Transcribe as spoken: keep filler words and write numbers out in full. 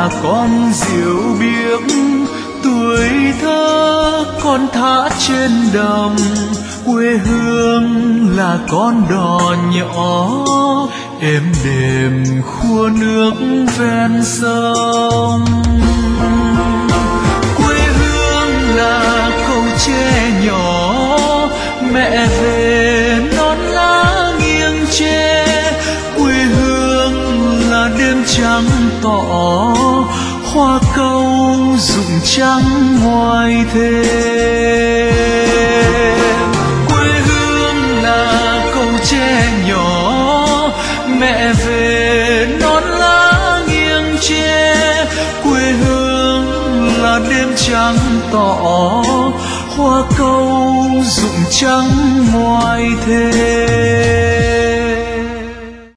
là con diều biếc, tuổi thơ con thả trên đồng. Quê hương là con đò nhỏ, êm đềm khua nước ven sông. Quê hương là câu tre nhỏ, mẹ về non lá nghiêng tre. Quê hương là đêm trắng tỏ, hoa cau rụng trắng ngoài thềm. Quê hương là câu tre nhỏ, mẹ về non lá nghiêng tre. Quê hương là đêm trắng tỏ, hoa cau rụng trắng ngoài thềm.